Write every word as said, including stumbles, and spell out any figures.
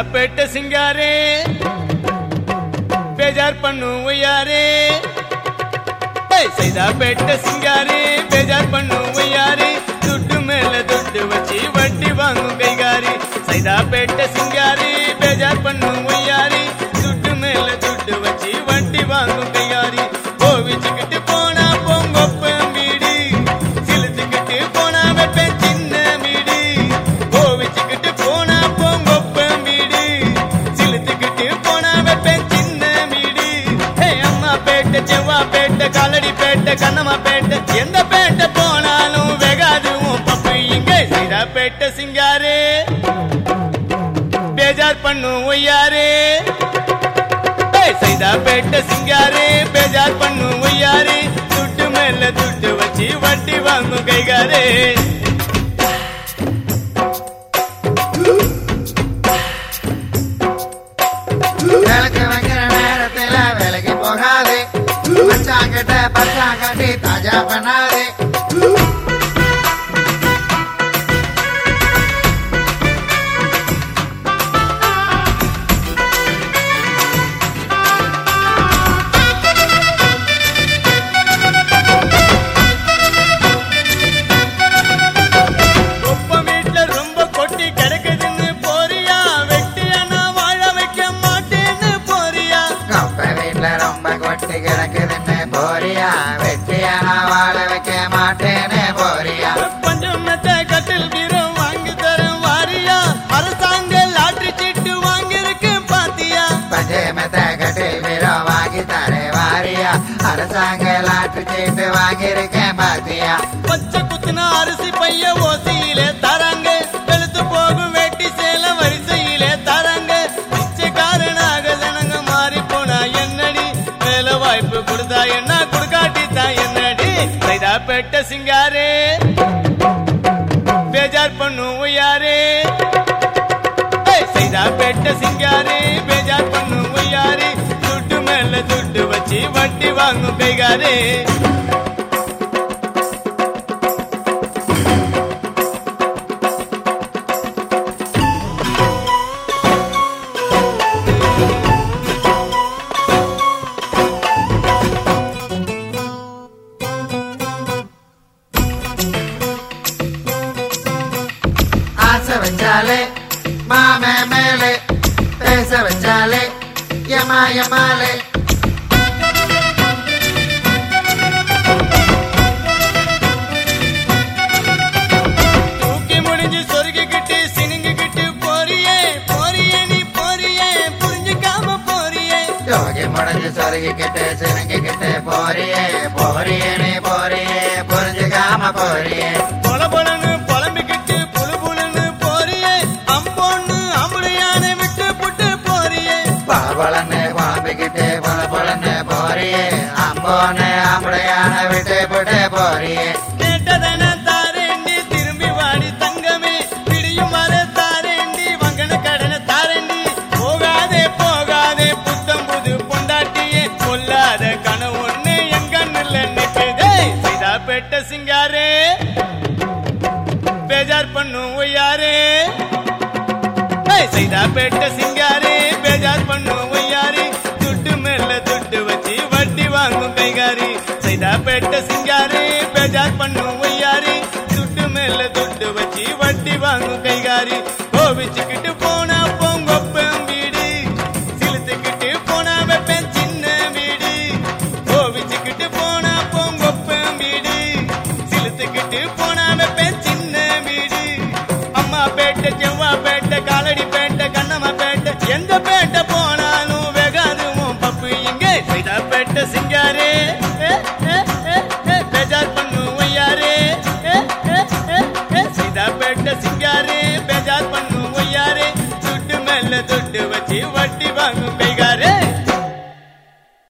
சைதாப்பேட்டை சிங்காரே பேஜார் பண்ணு ஒய்யாரே சைதாப்பேட்டை சிங்காரே பேஜார் பண்ணு ஒய்யாரே துட்டு மேல துட்டு வச்சு வட்டி வாங்கும் கைகாரி சைதாப்பேட்டை சிங்காரே பேஜார் பண்ணு ஒய்யாரே துட்டு மேல துட்டு வச்சு வட்டி வாங்கும் கைகாரி கோவிச்சுக்கிட்டு போனா பொங்கொப்ப வீடு சிலுத்துக்கிட்டு போனா வெப்பேன் சின்ன வீடு கோவிச்சுக்கிட்டு போனா பொங்கொப்ப வீடு சிலுத்துக்கிட்டு போனா வெப்பேன் சின்ன வீடு ஹே அம்மா பேட்டை செவ்வா பேட்டை காலடி பேட்டை கண்ணம்மா பேட்டை எந்த பேட்டை போனாலும் வெகாது உன் பப்பு இங்கே சைதாப்பேட்டை சிங்காரே பேஜார் பண்ணு ஒய்யாரே சைதாப்பேட்டை சிங்காரே பேஜார் பண்ணு ஒய்யாரே துட்டு மேல துட்டு வச்சு வட்டி வாங்கும் கைகாரே விளக்கு வைக்கிற நேரத்துல விலைக்கு போகாது பச்சாங்கிட்ட பச்சாங்கட்டி தாஜா பண்ணாது கிடக்குதுன்னு போறியா வெட்டியான வாழ வைக்க மாட்டேன்னு போறியா பஞ்சமத்தை கட்டில் வீரம் வாங்கி தரும் வாரியா அரசாங்க லாட்டரி சீட்டு வாங்கிருக்கு பாத்தியா பஞ்சமத்தை கட்டில் வீரம் வாங்கி தரே வாரியா அரசாங்க லாட்டரி சீட்டு வாங்கியிருக்கேன் பாத்தியா பச்சை குத்துனா அரிசி பைய ஓசியிலே தராங்க வெளுத்து போகும் வேட்டி சேல வரிசையிலே தராங்க பிச்சைக்காரனாக ஜனங்க மாறி போனா என்னடி வேலை வாய்ப்பு கொடுத்தா என்ன கொடுக்காட்டித்தா என்னடி சைதாப்பேட்டை சிங்காரே பேஜார் பண்ணு ஒய்யாரே சைதாப்பேட்டை சிங்காரே பேஜார் பண்ணு ஒய்யாரே துட்டு மேல துட்டு வச்சு வட்டி வாங்கும் கைகாரே ஆசை வச்சாலே மாமே மேலே பேச வச்சாலே யமா யமாலே தூக்கி முடிஞ்சு சொருகிக்கிட்டு சினுங்கிக்கிட்டு போறியே போறியே நீ போறியே புரிஞ்சுக்காம போறியே யோகி முடிஞ்சு சொருகிக்கிட்டு சினுங்கிக்கிட்டு போறியே போறியே நீ போறியே புரிஞ்சுக்காம போறியே பொல பொலன்னு புலம்பிக்கிட்டு புழு புழுன்னு போறியே அம்போன்னு அம்புடையான விட்டு புட்டு போறியே பலபலன்னு குழம்பிக்கிட்டு பல பலன்னு போறியே அம்போன்னு அம்படையான விட்டு போட்டு போறியே கேட்டதன தாரேண்டி திரும்பி வாடி தங்கமே பிடியும் வர தாரேண்டி வங்கன கடன தாரேண்டி போகாதே போகாதே புத்தம் புது பொண்டாட்டியே கொல்லாத கனவு ஒண்ணு எங்க கண்ணுல நிக்குதே சைதாப்பேட்டை சிங்காரே பேஜார் பண்ணு ஒய்யாரே சைதாப்பேட்டை சிங்காரே பேஜார் பண்ணு ஒய்யாரே துட்டு மேல துட்டு வச்சு வட்டி வாங்கும் கைகாரி சைதாப்பேட்டை சிங்காரே